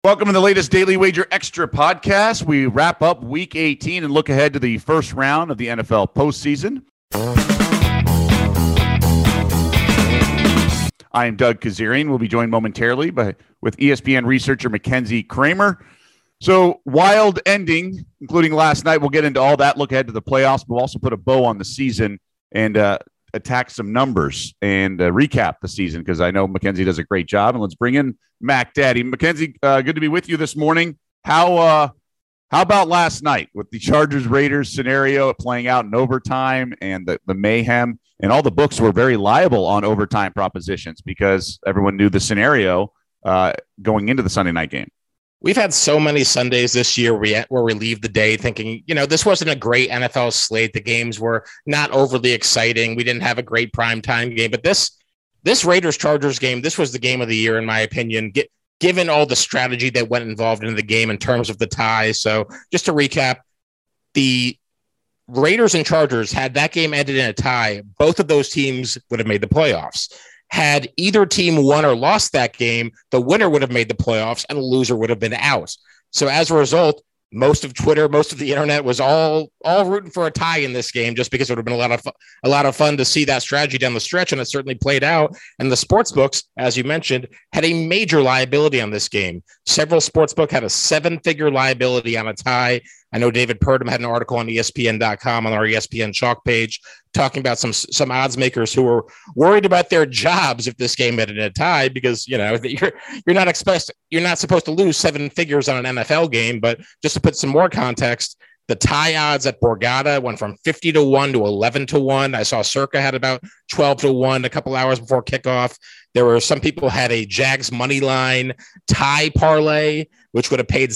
Welcome to the latest Daily Wager Extra podcast. We wrap up Week 18 and look ahead to the first round of the NFL postseason. I am Doug Kazarian. We'll be joined momentarily with ESPN researcher Mackenzie Kramer. So, wild ending, including last night. We'll get into all that, look ahead to the playoffs. We'll also put a bow on the season and attack some numbers and recap the season because I know Mackenzie does a great job. And let's bring in Mac Daddy. Mackenzie, good to be with you this morning. How about last night with the Chargers-Raiders scenario playing out in overtime and the mayhem? And all the books were very liable on overtime propositions because everyone knew the scenario going into the Sunday night game. We've had so many Sundays this year where we leave the day thinking, this wasn't a great NFL slate. The games were not overly exciting. We didn't have a great primetime game. But this Raiders-Chargers game, this was the game of the year, in my opinion, given all the strategy that went involved in the game in terms of the tie. So just to recap, the Raiders and Chargers, had that game ended in a tie, both of those teams would have made the playoffs. Had either team won or lost that game, the winner would have made the playoffs and the loser would have been out. So as a result, most of Twitter, most of the internet was all rooting for a tie in this game just because it would have been a lot of fun to see that strategy down the stretch, and it certainly played out. And the sports books, as you mentioned, had a major liability on this game. Several sports book had a 7-figure liability on a tie. I know David Purdom had an article on ESPN.com on our ESPN Chalk page talking about some odds makers who were worried about their jobs if this game ended in a tie because you're not supposed to lose 7 figures on an NFL game. But just to put some more context, the tie odds at Borgata went from 50-1 to 11-1. I saw Circa had about 12-1 a couple hours before kickoff. There were some people had a Jags money line tie parlay, which would have paid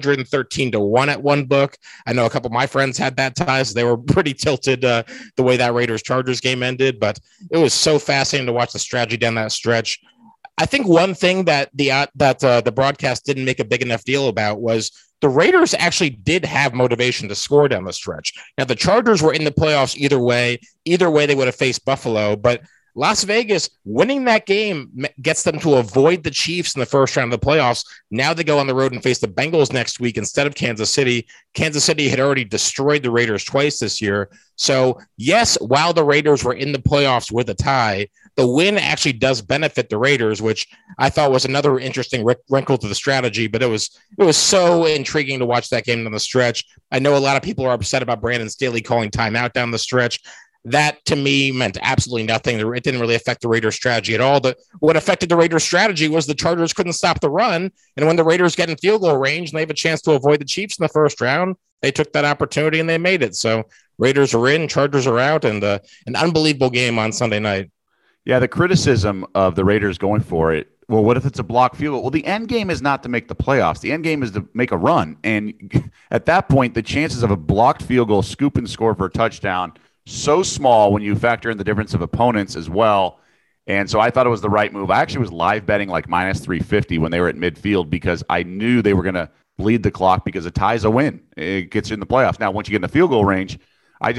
713-1 at one book. I know a couple of my friends had that tie, so they were pretty tilted the way that Raiders-Chargers game ended. But it was so fascinating to watch the strategy down that stretch. I think one thing that the broadcast didn't make a big enough deal about was the Raiders actually did have motivation to score down the stretch. Now, the Chargers were in the playoffs either way. Either way, they would have faced Buffalo. But Las Vegas winning that game gets them to avoid the Chiefs in the first round of the playoffs. Now they go on the road and face the Bengals next week instead of Kansas City. Kansas City had already destroyed the Raiders twice this year. So, yes, while the Raiders were in the playoffs with a tie, the win actually does benefit the Raiders, which I thought was another interesting wrinkle to the strategy. But it was so intriguing to watch that game down the stretch. I know a lot of people are upset about Brandon Staley calling timeout down the stretch. That, to me, meant absolutely nothing. It didn't really affect the Raiders' strategy at all. What affected the Raiders' strategy was the Chargers couldn't stop the run. And when the Raiders get in field goal range and they have a chance to avoid the Chiefs in the first round, they took that opportunity and they made it. So Raiders are in, Chargers are out, and an unbelievable game on Sunday night. Yeah, the criticism of the Raiders going for it, well, what if it's a blocked field goal? Well, the end game is not to make the playoffs. The end game is to make a run. And at that point, the chances of a blocked field goal, scoop and score for a touchdown, so small when you factor in the difference of opponents as well. And so I thought it was the right move. I actually was live betting like minus 350 when they were at midfield because I knew they were going to bleed the clock because a tie is a win. It gets you in the playoffs. Now, once you get in the field goal range, I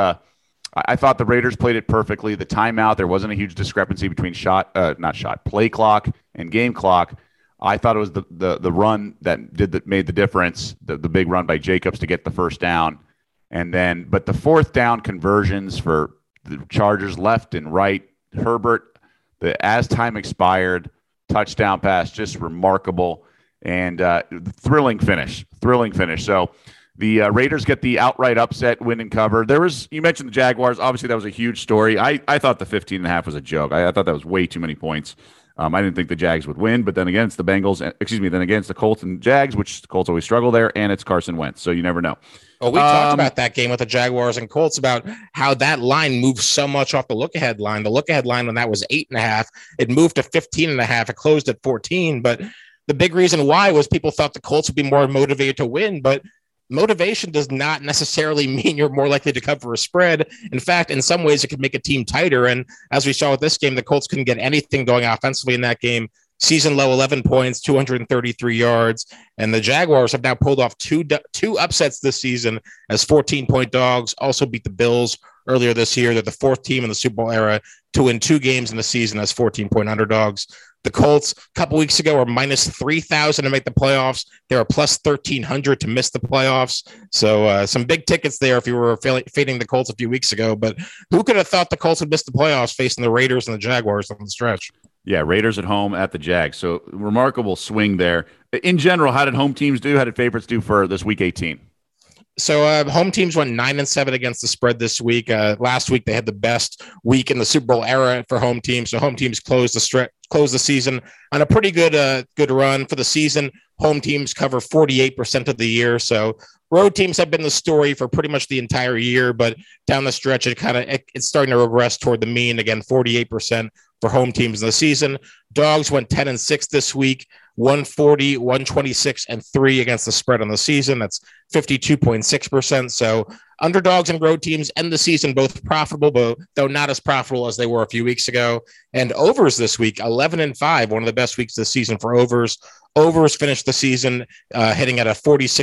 thought the Raiders played it perfectly. The timeout, there wasn't a huge discrepancy between play clock and game clock. I thought it was the run that made the difference, the big run by Jacobs to get the first down. But the fourth down conversions for the Chargers left and right, Herbert, as time expired, touchdown pass, just remarkable and thrilling finish. So the Raiders get the outright upset, win and cover. You mentioned the Jaguars. Obviously, that was a huge story. I thought the 15.5 was a joke. I thought that was way too many points. I didn't think the Jags would win, but then again, it's the Bengals. Then again, it's the Colts and Jags, which the Colts always struggle there, and it's Carson Wentz. So you never know. Well, we talked about that game with the Jaguars and Colts about how that line moved so much off the look-ahead line. The look-ahead line, when that was 8.5, it moved to 15.5. It closed at 14. But the big reason why was people thought the Colts would be more motivated to win, but motivation does not necessarily mean you're more likely to cover a spread. In fact, in some ways, it could make a team tighter. And as we saw with this game, the Colts couldn't get anything going offensively in that game. season low 11 points, 233 yards. And the Jaguars have now pulled off two upsets this season as 14-point dogs, also beat the Bills earlier this year. They're the fourth team in the Super Bowl era to win 2 games in the season as 14-point underdogs. The Colts a couple weeks ago were minus 3,000 to make the playoffs. They were plus 1,300 to miss the playoffs. So some big tickets there if you were fading the Colts a few weeks ago. But who could have thought the Colts would miss the playoffs facing the Raiders and the Jaguars on the stretch? Yeah, Raiders at home at the Jags. So remarkable swing there. In general, how did home teams do? How did favorites do for this Week 18? So home teams went 9-7 against the spread this week. Last week they had the best week in the Super Bowl era for home teams. So home teams closed the season on a pretty good run for the season. Home teams cover 48% of the year. So road teams have been the story for pretty much the entire year, but down the stretch it's starting to regress toward the mean. Again, 48% for home teams in the season. Dogs went 10-6 this week. 140, 126, and 3 against the spread on the season. That's 52.6%. So underdogs and road teams end the season both profitable, though not as profitable as they were a few weeks ago. And overs this week, 11-5, one of the best weeks this season for overs. Overs finished the season hitting at a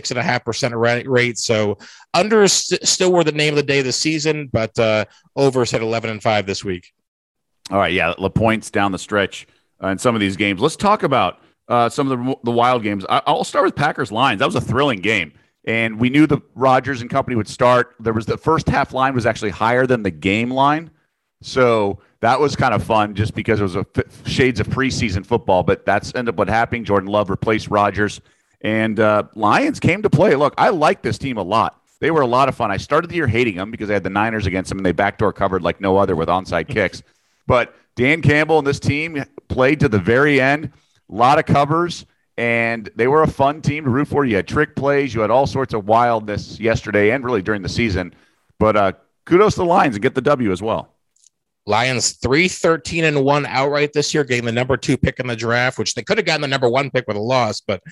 46.5% rate. So unders still were the name of the day this season, but overs hit 11-5 this week. All right, yeah, the points down the stretch in some of these games. Let's talk about some of the wild games. I'll start with Packers-Lions. That was a thrilling game. And we knew the Rodgers and company would start. There was the first half line was actually higher than the game line. So that was kind of fun just because it was shades of preseason football. But that's ended up what happening. Jordan Love replaced Rodgers. And Lions came to play. Look, I like this team a lot. They were a lot of fun. I started the year hating them because I had the Niners against them, and they backdoor covered like no other with onside kicks. But Dan Campbell and this team played to the very end. A lot of covers, and they were a fun team to root for. You had trick plays. You had all sorts of wildness yesterday and really during the season. But kudos to the Lions and get the W as well. Lions 3-13-1 outright this year, getting the number 2 pick in the draft, which they could have gotten the number 1 pick with a loss, but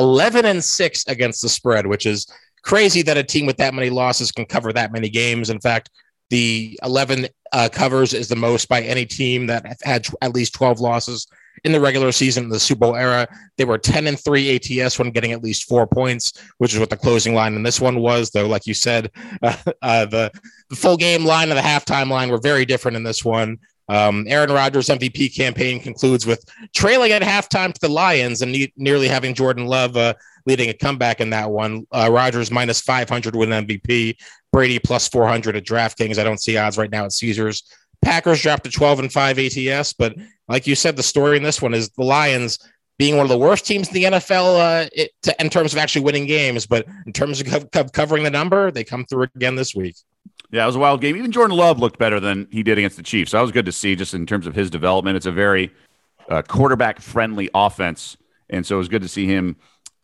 11-6 against the spread, which is crazy that a team with that many losses can cover that many games. In fact, the 11 covers is the most by any team that had at least 12 losses in the regular season in the Super Bowl era. They were 10-3 ATS when getting at least 4 points, which is what the closing line in this one was. Though, like you said, the full game line and the halftime line were very different in this one. Aaron Rodgers' MVP campaign concludes with trailing at halftime to the Lions and nearly having Jordan Love leading a comeback in that one. Rodgers minus 500 win MVP. Brady plus 400 at DraftKings. I don't see odds right now at Caesars. Packers dropped to 12-5 ATS, but like you said, the story in this one is the Lions being one of the worst teams in the NFL in terms of actually winning games, but in terms of covering the number, they come through again this week. Yeah, it was a wild game. Even Jordan Love looked better than he did against the Chiefs. So that was good to see just in terms of his development. It's a very quarterback-friendly offense, and so it was good to see him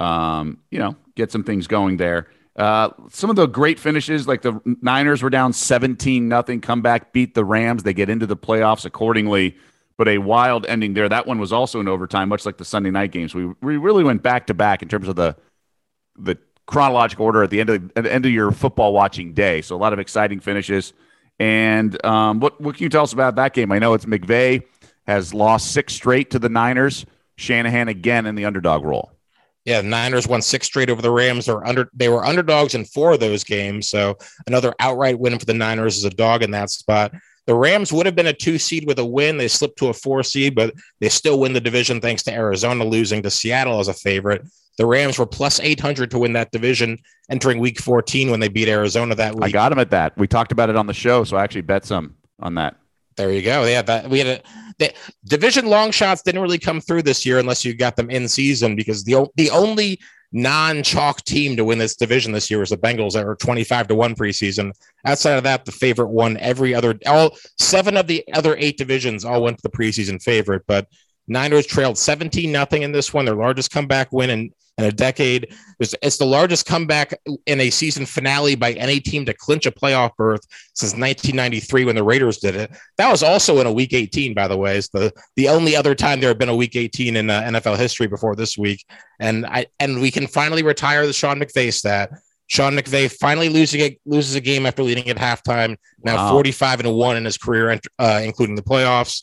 get some things going there. Some of the great finishes, like the Niners were down 17-0, come back, beat the Rams. They get into the playoffs accordingly, but a wild ending there. That one was also in overtime, much like the Sunday night games. We really went back-to-back in terms of the chronological order at the end of your football watching day. So a lot of exciting finishes. And what can you tell us about that game? I know it's McVay has lost 6 straight to the Niners. Shanahan again in the underdog role. Yeah, the Niners won 6 straight over the Rams. They were underdogs in 4 of those games. So another outright win for the Niners is a dog in that spot. The Rams would have been a 2 seed with a win. They slipped to a 4 seed, but they still win the division thanks to Arizona losing to Seattle as a favorite. The Rams were plus 800 to win that division entering week 14 when they beat Arizona that week. I got them at that. We talked about it on the show, so I actually bet some on that. There you go. Yeah, the division long shots didn't really come through this year unless you got them in season, because the only non-chalk team to win this division this year was the Bengals that were 25-1 preseason. Outside of that, the favorite won all 7 of the other 8 divisions all went to the preseason favorite, but Niners trailed 17-0 in this one, their largest comeback win in a decade. It's the largest comeback in a season finale by any team to clinch a playoff berth since 1993 when the Raiders did it. That was also in a week 18, by the way. It's the only other time there had been a week 18 in NFL history before this week. And we can finally retire the Sean McVay stat. Sean McVay finally loses a game after leading at halftime. Now 45-1 in his career, including the playoffs.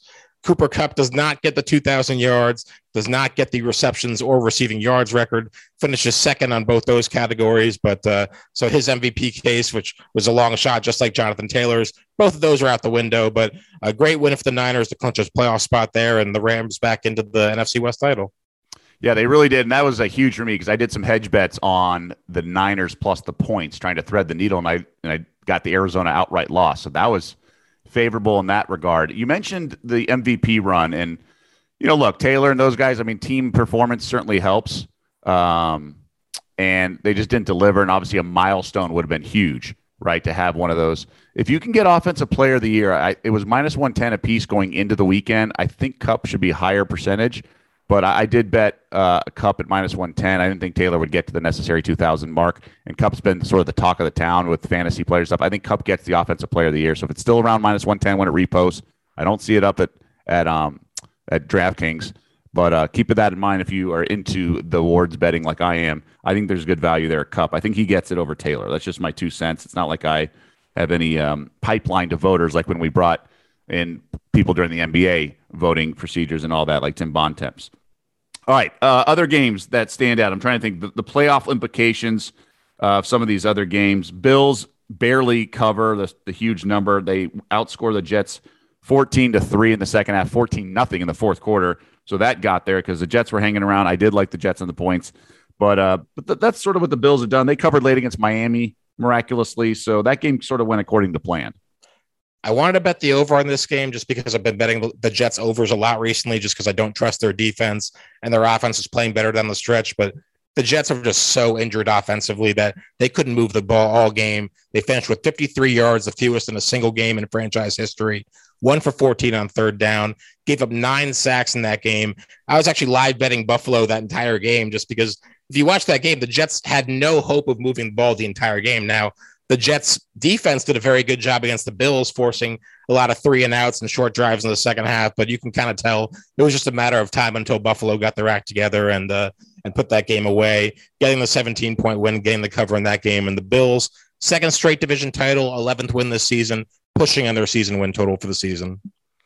Cooper Kupp does not get the 2,000 yards, does not get the receptions or receiving yards record, finishes second on both those categories. But so his MVP case, which was a long shot, just like Jonathan Taylor's, both of those are out the window. But a great win for the Niners to clinch his playoff spot there, and the Rams back into the NFC West title. Yeah, they really did. And that was a huge for me because I did some hedge bets on the Niners plus the points, trying to thread the needle, and I got the Arizona outright loss. So that was favorable in that regard. You mentioned the MVP run, and look, Taylor and those guys. I mean, team performance certainly helps, and they just didn't deliver. And obviously, a milestone would have been huge, right? To have one of those. If you can get Offensive Player of the Year, it was minus 110 a piece going into the weekend. I think Kupp should be a higher percentage. But I did bet a Kupp at minus 110. I didn't think Taylor would get to the necessary 2,000 mark. And Kupp's been sort of the talk of the town with fantasy player stuff. I think Kupp gets the Offensive Player of the Year. So if it's still around minus 110 when it reposts, I don't see it up at DraftKings. But keep that in mind if you are into the awards betting like I am. I think there's good value there at Kupp. I think he gets it over Taylor. That's just my 2 cents. It's not like I have any pipeline to voters like when we brought in people during the NBA voting procedures and all that, like Tim Bontemps. All right, other games that stand out. I'm trying to think the playoff implications of some of these other games. Bills barely cover the huge number. They outscore the Jets 14-3 in the second half, 14-0 in the fourth quarter. So that got there because the Jets were hanging around. I did like the Jets on the points, but that's sort of what the Bills have done. They covered late against Miami miraculously, so that game sort of went according to plan. I wanted to bet the over on this game just because I've been betting the Jets overs a lot recently, just because I don't trust their defense and their offense is playing better down the stretch. But the Jets are just so injured offensively that they couldn't move the ball all game. They finished with 53 yards, the fewest in a single game in franchise history, 1 for 14 on third down, gave up 9 sacks in that game. I was actually live betting Buffalo that entire game just because if you watch that game, the Jets had no hope of moving the ball the entire game. Now, the Jets defense did a very good job against the Bills, forcing a lot of 3-and-outs and short drives in the second half. But you can kind of tell it was just a matter of time until Buffalo got their act together and put that game away, getting the 17-point win, getting the cover in that game. And the Bills, second straight division title, 11th win this season, pushing on their season win total for the season.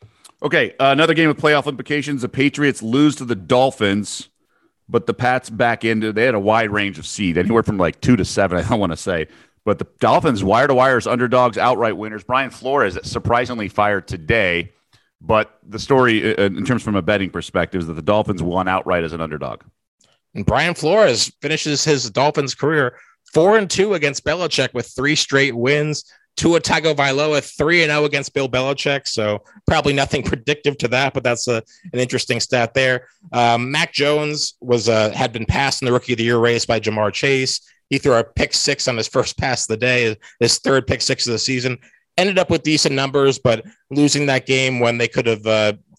Okay, another game with playoff implications. The Patriots lose to the Dolphins, but the Pats back into. They had a wide range of seed, anywhere from like 2 to 7. I don't want to say. But the Dolphins, wire-to-wire as underdogs, outright winners. Brian Flores surprisingly fired today. But the story, in terms from a betting perspective, is that the Dolphins won outright as an underdog. And Brian Flores finishes his Dolphins career 4-2 against Belichick with 3 straight wins. Tua Tagovailoa 3-0 against Bill Belichick. So probably nothing predictive to that, but that's an interesting stat there. Mac Jones had been passed in the Rookie of the Year race by Jamar Chase. He threw a pick 6 on his first pass of the day, his third pick 6 of the season. Ended up with decent numbers, but losing that game when they could have,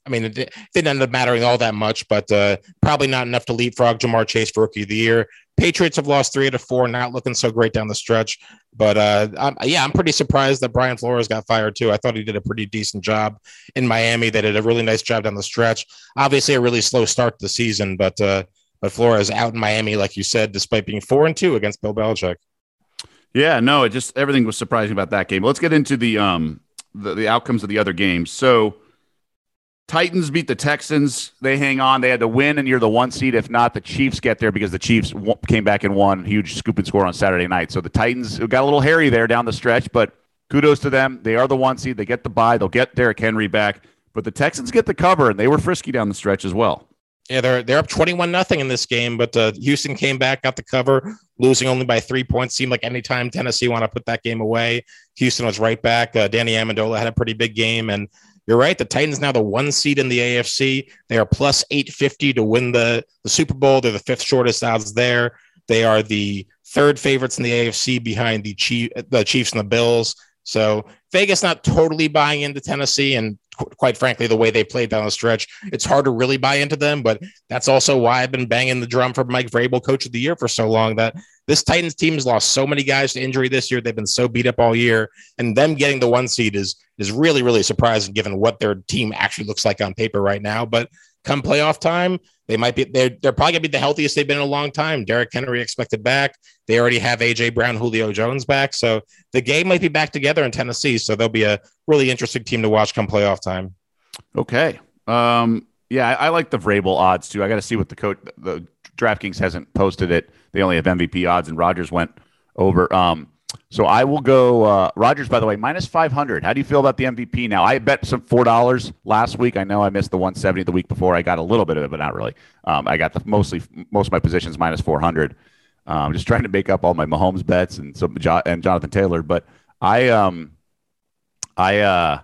it didn't end up mattering all that much, but probably not enough to leapfrog Jamar Chase for Rookie of the Year. Patriots have lost 3 out of 4, not looking so great down the stretch. But I'm pretty surprised that Brian Flores got fired too. I thought he did a pretty decent job in Miami. They did a really nice job down the stretch. Obviously, a really slow start to the season, but Flores out in Miami, like you said, despite being 4-2 against Bill Belichick. Yeah, no, everything was surprising about that game. Let's get into the outcomes of the other games. So Titans beat the Texans. They hang on. They had to win, and you're the 1 seed. If not, the Chiefs get there because the Chiefs came back and won. Huge scoop and score on Saturday night. So the Titans got a little hairy there down the stretch, but kudos to them. They are the 1 seed. They get the bye. They'll get Derrick Henry back. But the Texans get the cover, and they were frisky down the stretch as well. Yeah, they're up 21-0 in this game, but Houston came back, got the cover, losing only by 3 points. Seemed like anytime Tennessee want to put that game away, Houston was right back. Danny Amendola had a pretty big game, and you're right. The Titans now the 1 seed in the AFC. They are plus 850 to win the Super Bowl. They're the 5th shortest odds there. They are the 3rd favorites in the AFC behind the Chiefs and the Bills. So Vegas not totally buying into Tennessee, and quite frankly, the way they played down the stretch, it's hard to really buy into them. But that's also why I've been banging the drum for Mike Vrabel, Coach of the Year, for so long. That this Titans team has lost so many guys to injury this year. They've been so beat up all year, and them getting the 1 seed is really, really surprising given what their team actually looks like on paper right now. But come playoff time, they're probably gonna be the healthiest they've been in a long time. Derrick Henry expected back. They already have AJ Brown, Julio Jones back. So the game might be back together in Tennessee. So they'll be a really interesting team to watch come playoff time. Okay. Yeah, I like the Vrabel odds too. I got to see what the DraftKings hasn't posted it. They only have MVP odds, and Rogers went over. So I will go Rogers. By the way, minus 500. How do you feel about the MVP now? I bet some $4 last week. I know I missed the 170 the week before. I got a little bit of it, but not really. I got most of my positions minus 400. Just trying to make up all my Mahomes bets and and Jonathan Taylor. But I uh,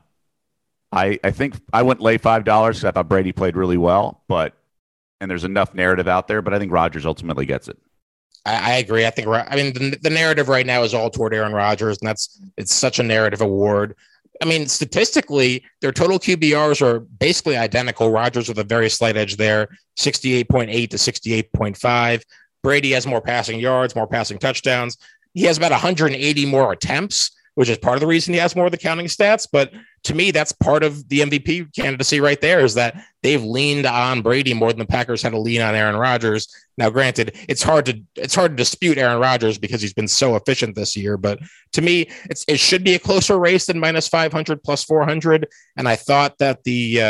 I think I wouldn't lay $5 because I thought Brady played really well, and there's enough narrative out there, but I think Rodgers ultimately gets it. I agree. I mean, the narrative right now is all toward Aaron Rodgers, and it's such a narrative award. I mean, statistically, their total QBRs are basically identical. Rodgers with a very slight edge there, 68.8 to 68.5. Brady has more passing yards, more passing touchdowns. He has about 180 more attempts, which is part of the reason he has more of the counting stats. But to me, that's part of the MVP candidacy right there, is that they've leaned on Brady more than the Packers had to lean on Aaron Rodgers. Now, granted, it's hard to dispute Aaron Rodgers because he's been so efficient this year. But to me, it should be a closer race than minus 500 plus 400. And I thought that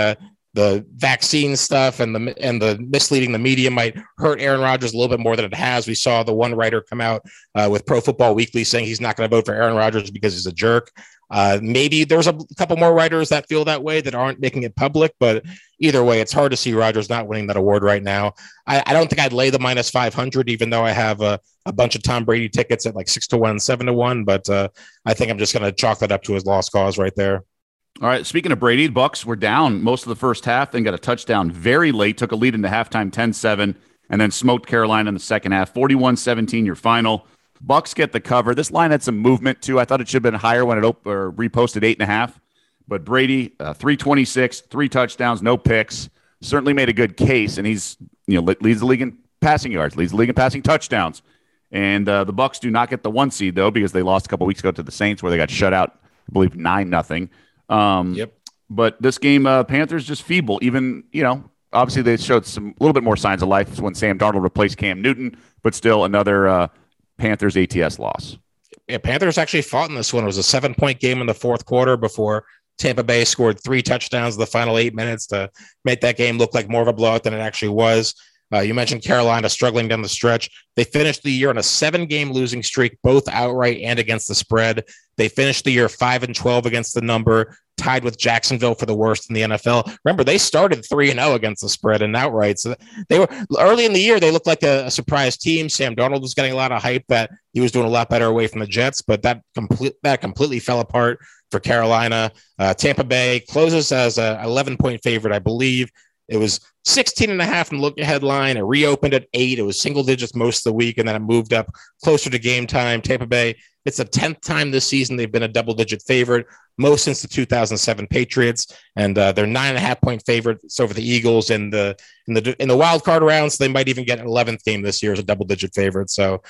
the vaccine stuff and the misleading the media might hurt Aaron Rodgers a little bit more than it has. We saw the one writer come out with Pro Football Weekly saying he's not going to vote for Aaron Rodgers because he's a jerk. Maybe there's a couple more writers that feel that way that aren't making it public, but either way, it's hard to see Rodgers not winning that award right now. I don't think I'd lay the minus 500, even though I have a bunch of Tom Brady tickets at like 6-1, 7-1, but I think I'm just going to chalk that up to his lost cause right there. All right. Speaking of Brady, Bucks were down most of the first half, then got a touchdown very late, took a lead into halftime 10-7, and then smoked Carolina in the second half. 41-17, your final. Bucks get the cover. This line had some movement, too. I thought it should have been higher when it reposted 8.5. But Brady, 326, 3 touchdowns, no picks. Certainly made a good case, and he's leads the league in passing yards, leads the league in passing touchdowns. And the Bucks do not get the 1 seed, though, because they lost a couple weeks ago to the Saints, where they got shut out, I believe, 9-0. Yep. But this game, Panthers just feeble. Even, obviously they showed a little bit more signs of life when Sam Darnold replaced Cam Newton, but still another Panthers ATS loss. Yeah, Panthers actually fought in this one. It was a 7-point game in the fourth quarter before Tampa Bay scored 3 touchdowns in the final 8 minutes to make that game look like more of a blowout than it actually was. You mentioned Carolina struggling down the stretch. They finished the year on a 7-game losing streak, both outright and against the spread. They finished the year 5-12 against the number, tied with Jacksonville for the worst in the NFL. Remember, they started 3-0 against the spread and outright. So they were early in the year. They looked like a surprise team. Sam Darnold was getting a lot of hype that he was doing a lot better away from the Jets, but that completely fell apart for Carolina. Tampa Bay closes as a 11-point favorite, I believe. It was 16.5 in the look ahead line. It reopened at 8. It was single digits most of the week, and then it moved up closer to game time. Tampa Bay, it's the 10th time this season they've been a double-digit favorite, most since the 2007 Patriots, and they're 9.5-point favorites over the Eagles in the wild card round. So they might even get an 11th game this year as a double-digit favorite. So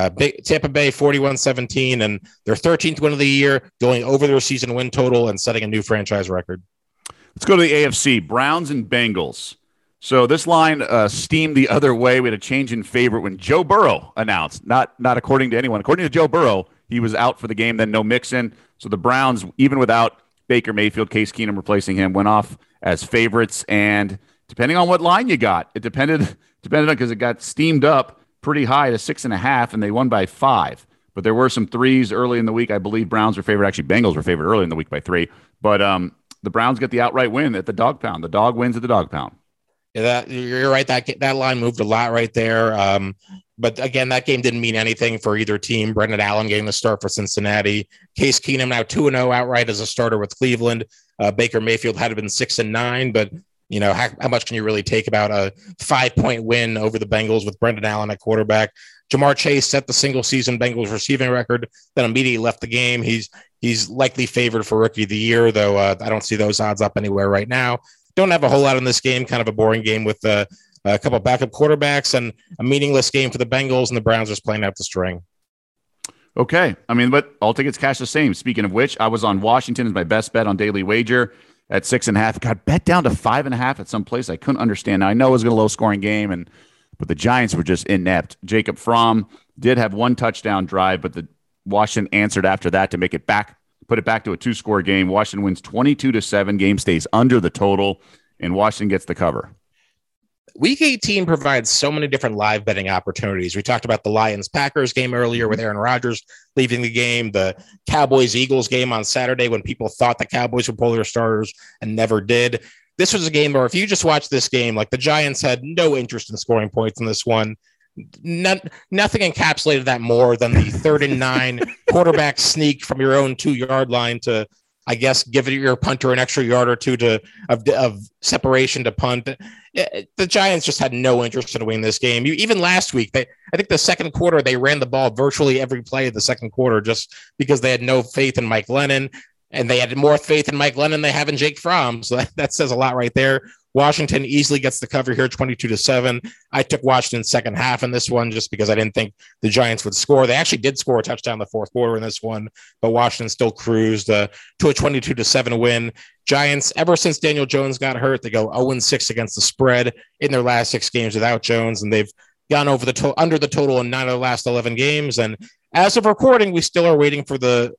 Tampa Bay 41-17, and their 13th win of the year, going over their season win total and setting a new franchise record. Let's go to the AFC, Browns and Bengals. So this line steamed the other way. We had a change in favorite when Joe Burrow announced, not according to anyone. According to Joe Burrow, he was out for the game, then no Mixon. So the Browns, even without Baker Mayfield, Case Keenum replacing him, went off as favorites. And depending on what line you got, it depended on, because it got steamed up pretty high to 6.5, and they won by 5. But there were some threes early in the week. I believe Browns were favored. Actually, Bengals were favored early in the week by 3. But the Browns get the outright win at the dog pound. The dog wins at the dog pound. Yeah, you're right. That line moved a lot right there. But again, that game didn't mean anything for either team. Brendan Allen getting the start for Cincinnati. Case Keenum now 2-0 outright as a starter with Cleveland. Baker Mayfield had been 6-9, but how much can you really take about a 5-point win over the Bengals with Brendan Allen at quarterback? Jamar Chase set the single season Bengals receiving record, then immediately left the game. He's likely favored for rookie of the year, though I don't see those odds up anywhere right now. Don't have a whole lot in this game, kind of a boring game with a couple of backup quarterbacks and a meaningless game for the Bengals, and the Browns just playing out the string. Okay. I mean, but all tickets cash the same. Speaking of which, I was on Washington as my best bet on Daily Wager at 6.5. Got bet down to 5.5 at some place I couldn't understand. Now, I know it was going to low scoring game, but the Giants were just inept. Jacob Fromm did have 1 touchdown drive, but the Washington answered after that to put it back to a 2-score game. Washington wins 22-7. Game stays under the total. and Washington gets the cover. Week 18 provides so many different live betting opportunities. We talked about the Lions-Packers game earlier with Aaron Rodgers leaving the game, the Cowboys-Eagles game on Saturday when people thought the Cowboys would pull their starters and never did. This was a game where if you just watch this game, like the Giants had no interest in scoring points in this one. Nothing encapsulated that more than the 3rd and 9 quarterback sneak from your own 2-yard line to, I guess, give your punter an extra yard or two of separation to punt. The Giants just had no interest in winning this game. Even last week, I think the second quarter, they ran the ball virtually every play of the second quarter just because they had no faith in Mike Glennon, and they had more faith in Mike Glennon than they have in Jake Fromm. So that says a lot right there. Washington easily gets the cover here, 22-7. I took Washington second half in this one just because I didn't think the Giants would score. They actually did score a touchdown in the fourth quarter in this one, but Washington still cruised to a 22-7 win. Giants, ever since Daniel Jones got hurt, they go 0-6 against the spread in their last 6 games without Jones, and they've gone over under the total in 9 of the last 11 games. And as of recording, we still are waiting for the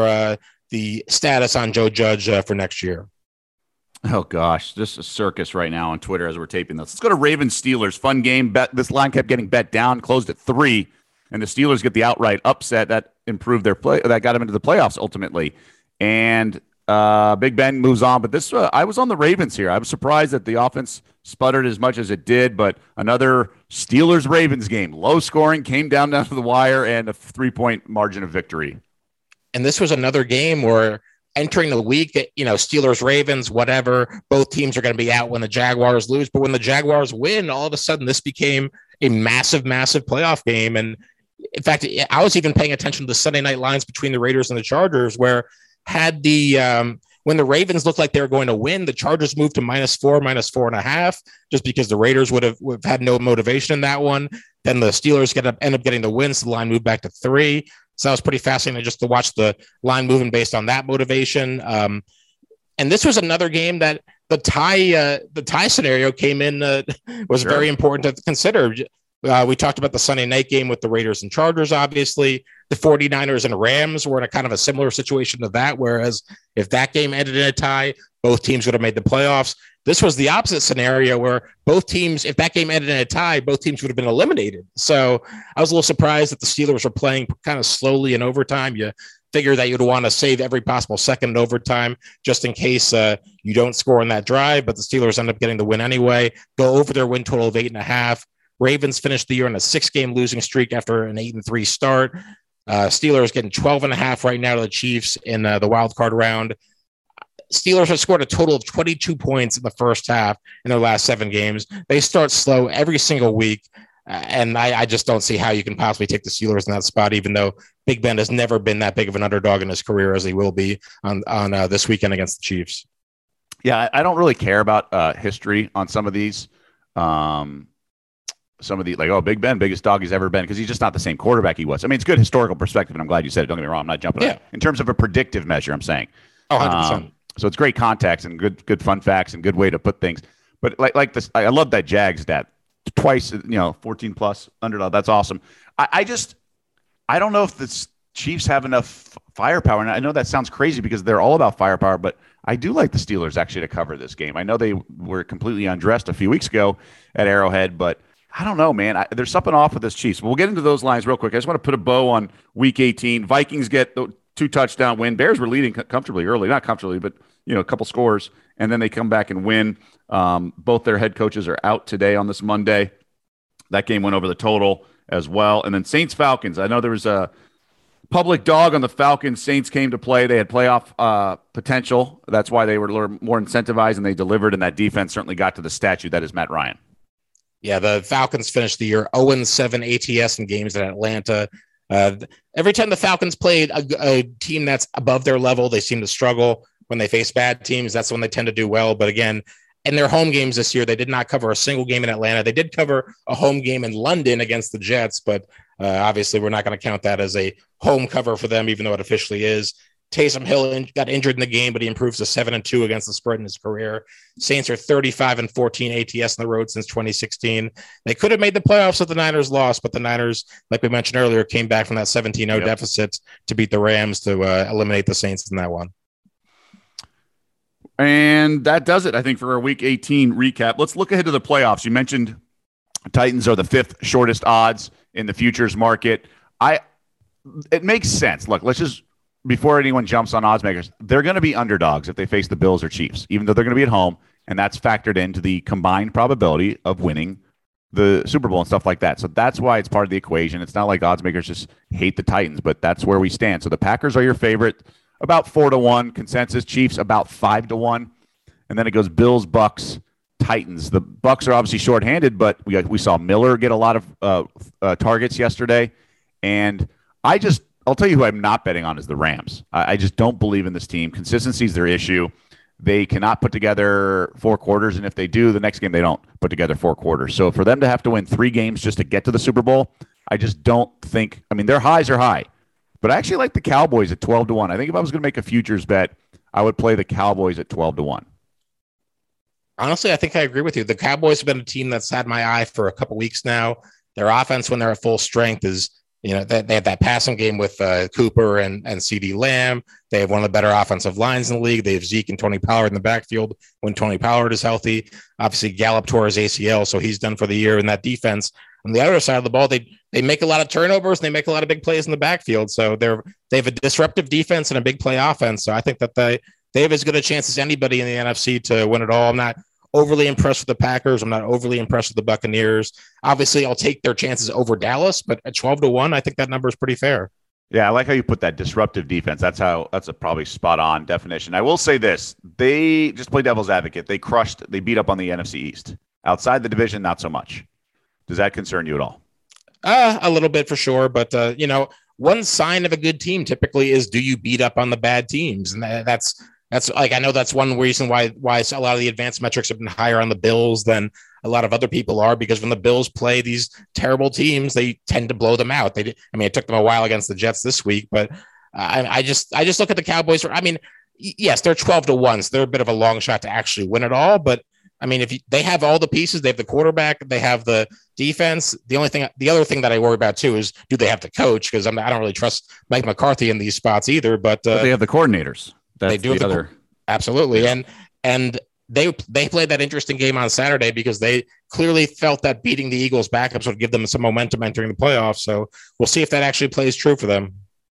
status on Joe Judge for next year. Oh, gosh, just a circus right now on Twitter as we're taping this. Let's go to Ravens-Steelers. Fun game. This line kept getting bet down, closed at 3, and the Steelers get the outright upset. That improved their play. That got them into the playoffs ultimately. And Big Ben moves on. But this, I was on the Ravens here. I was surprised that the offense sputtered as much as it did, but another Steelers-Ravens game. Low scoring, came down to the wire, and a 3-point margin of victory. And this was another game where entering the week, Steelers, Ravens, whatever, both teams are going to be out when the Jaguars lose. But when the Jaguars win, all of a sudden this became a massive, massive playoff game. And in fact, I was even paying attention to the Sunday night lines between the Raiders and the Chargers, where had when the Ravens looked like they were going to win, the Chargers moved to -4, -4.5, just because the Raiders would have had no motivation in that one. Then the Steelers end up getting the win, so the line moved back to 3. So that was pretty fascinating just to watch the line moving based on that motivation. And this was another game that the tie scenario came in was very important to consider. We talked about the Sunday night game with the Raiders and Chargers, obviously. The 49ers and Rams were in a kind of a similar situation to that, whereas if that game ended in a tie, both teams would have made the playoffs. This was the opposite scenario where both teams, if that game ended in a tie, both teams would have been eliminated. So I was a little surprised that the Steelers were playing kind of slowly in overtime. You figure that you'd want to save every possible second in overtime just in case you don't score in that drive, but the Steelers end up getting the win anyway, go over their win total of 8.5. Ravens finished the year on a 6-game losing streak after an 8-3 start. Steelers getting 12.5 right now to the Chiefs in the wild card round. Steelers have scored a total of 22 points in the first half in their last 7 games. They start slow every single week, and I just don't see how you can possibly take the Steelers in that spot, even though Big Ben has never been that big of an underdog in his career as he will be on this weekend against the Chiefs. Yeah, I don't really care about history on some of these. Some of the Big Ben, biggest dog he's ever been, because he's just not the same quarterback he was. I mean, it's good historical perspective, and I'm glad you said it. Don't get me wrong. I'm not jumping on it. In terms of a predictive measure, I'm saying. Oh, 100%. So it's great context and good fun facts and good way to put things. But like this, I love that Jags stat. Twice, 14 plus underdog. That's awesome. I don't know if the Chiefs have enough firepower. And I know that sounds crazy because they're all about firepower, but I do like the Steelers actually to cover this game. I know they were completely undressed a few weeks ago at Arrowhead, but I don't know, man. There's something off with this Chiefs. We'll get into those lines real quick. I just want to put a bow on Week 18. Vikings get the 2-touchdown win. Bears were leading comfortably early, not comfortably, but a couple scores, and then they come back and win. Both their head coaches are out today on this Monday. That game went over the total as well. And then Saints-Falcons. I know there was a public dog on the Falcons. Saints came to play. They had playoff potential. That's why they were more incentivized, and they delivered, and that defense certainly got to the statue that is Matt Ryan. Yeah, the Falcons finished the year 0-7 ATS in games in Atlanta. Every time the Falcons played a team that's above their level, they seem to struggle. When they face bad teams, that's when they tend to do well. But again, in their home games this year, they did not cover a single game in Atlanta. They did cover a home game in London against the Jets, but obviously we're not going to count that as a home cover for them, even though it officially is. Taysom Hill got injured in the game, but he improves to 7-2 against the spread in his career. Saints are 35-14 ATS on the road since 2016. They could have made the playoffs if the Niners lost, but the Niners, like we mentioned earlier, came back from that 17-0 deficit to beat the Rams to eliminate the Saints in that one. And that does it, I think, for our Week 18 recap. Let's look ahead to the playoffs. You mentioned Titans are the fifth shortest odds in the futures market. It makes sense. Look, let's just, before anyone jumps on odds makers, they're going to be underdogs if they face the Bills or Chiefs, even though they're going to be at home, and that's factored into the combined probability of winning the Super Bowl and stuff like that. So that's why it's part of the equation. It's not like odds makers just hate the Titans, but that's where we stand. So the Packers are your favorite, about 4-1. Consensus Chiefs about 5-1, and then it goes Bills, Bucks, Titans. The Bucks are obviously shorthanded, but we saw Miller get a lot of targets yesterday, and I'll tell you who I'm not betting on is the Rams. I just don't believe in this team. Consistency is their issue. They cannot put together 4 quarters, and if they do, the next game they don't put together 4 quarters. So for them to have to win 3 games just to get to the Super Bowl, I just don't think – I mean, their highs are high, but I actually like the Cowboys at 12-1. I think if I was going to make a futures bet, I would play the Cowboys at 12-1. Honestly, I think I agree with you. The Cowboys have been a team that's had my eye for a couple weeks now. Their offense, when they're at full strength, is – they have that passing game with Cooper and CeeDee Lamb. They have one of the better offensive lines in the league. They have Zeke and Tony Pollard in the backfield when Tony Pollard is healthy. Obviously, Gallup tore his ACL, so he's done for the year in that defense. On the other side of the ball, they make a lot of turnovers and they make a lot of big plays in the backfield. So they have a disruptive defense and a big play offense. So I think that they have as good a chance as anybody in the NFC to win it all. I'm not overly impressed with the Packers. I'm not overly impressed with the Buccaneers. Obviously, I'll take their chances over Dallas, but at 12-1, I think that number is pretty fair. Yeah, I like how you put that disruptive defense. That's a probably spot on definition. I will say this. They just play devil's advocate. They beat up on the NFC East. Outside the division, not so much. Does that concern you at all? A little bit for sure. But, one sign of a good team typically is, do you beat up on the bad teams? And that's like, I know that's one reason why a lot of the advanced metrics have been higher on the Bills than a lot of other people are, because when the Bills play these terrible teams, they tend to blow them out. It took them a while against the Jets this week, but I just look at the Cowboys. I mean, yes, they're 12-1, so they're a bit of a long shot to actually win it all. But I mean, they have all the pieces. They have the quarterback, they have the defense. The other thing that I worry about too is, do they have the coach? Because I don't really trust Mike McCarthy in these spots either. But they have the coordinators. They do absolutely, and they played that interesting game on Saturday because they clearly felt that beating the Eagles backups would give them some momentum entering the playoffs. So we'll see if that actually plays true for them.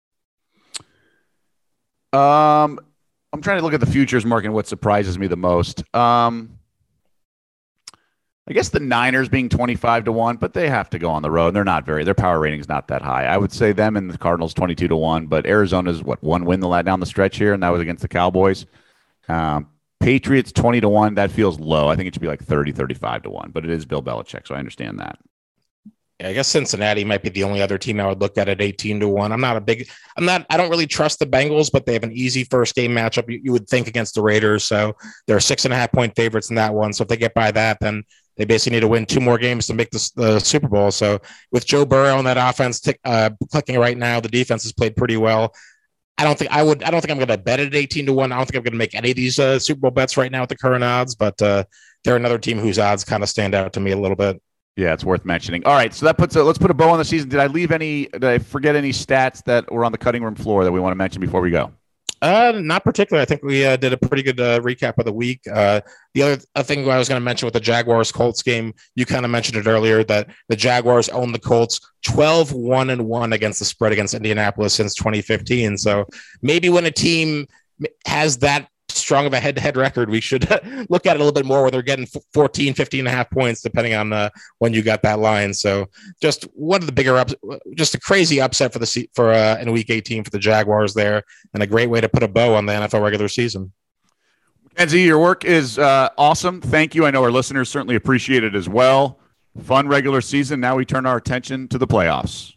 I'm trying to look at the futures market and what surprises me the most. I guess the Niners being 25-1, but they have to go on the road. Their power rating is not that high. I would say them and the Cardinals 22-1, but Arizona's one win down the stretch here, and that was against the Cowboys. Patriots 20-1, that feels low. I think it should be like 30-35-1, but it is Bill Belichick, so I understand that. I guess Cincinnati might be the only other team I would look at 18-1. I don't really trust the Bengals, but they have an easy first game matchup, you would think, against the Raiders. So they're 6.5-point favorites in that one. So if they get by that, then they basically need to win 2 more games to make the Super Bowl. So with Joe Burrow and that offense clicking right now, the defense has played pretty well. I don't think I'm going to bet at 18-1. I don't think I'm going to make any of these Super Bowl bets right now at the current odds, but they're another team whose odds kind of stand out to me a little bit. Yeah, it's worth mentioning. All right, so let's put a bow on the season. Did I forget any stats that were on the cutting room floor that we want to mention before we go? Not particularly. I think we did a pretty good recap of the week. The other thing I was going to mention with the Jaguars-Colts game, you kind of mentioned it earlier, that the Jaguars own the Colts 12-1-1 against the spread against Indianapolis since 2015. So maybe when a team has that strong of a head-to-head record, we should look at it a little bit more, where they're getting 14, 15.5 points, depending on when you got that line. So just one of the bigger just a crazy upset for in week 18 for the Jaguars there, and a great way to put a bow on the NFL regular season. Mackenzie, your work is awesome. Thank you. I know our listeners certainly appreciate it as well. Fun regular season. Now we turn our attention to the playoffs.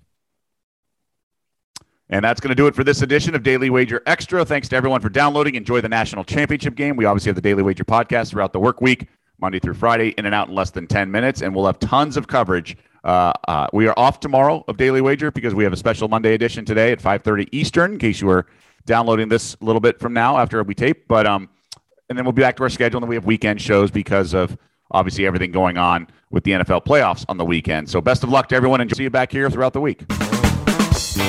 And that's going to do it for this edition of Daily Wager Extra. Thanks to everyone for downloading. Enjoy the national championship game. We obviously have the Daily Wager podcast throughout the work week, Monday through Friday, in and out in less than 10 minutes. And we'll have tons of coverage. We are off tomorrow of Daily Wager because we have a special Monday edition today at 5:30 Eastern, in case you were downloading this a little bit from now after we tape. But and then we'll be back to our schedule, and then we have weekend shows because of obviously everything going on with the NFL playoffs on the weekend. So best of luck to everyone, and see you back here throughout the week.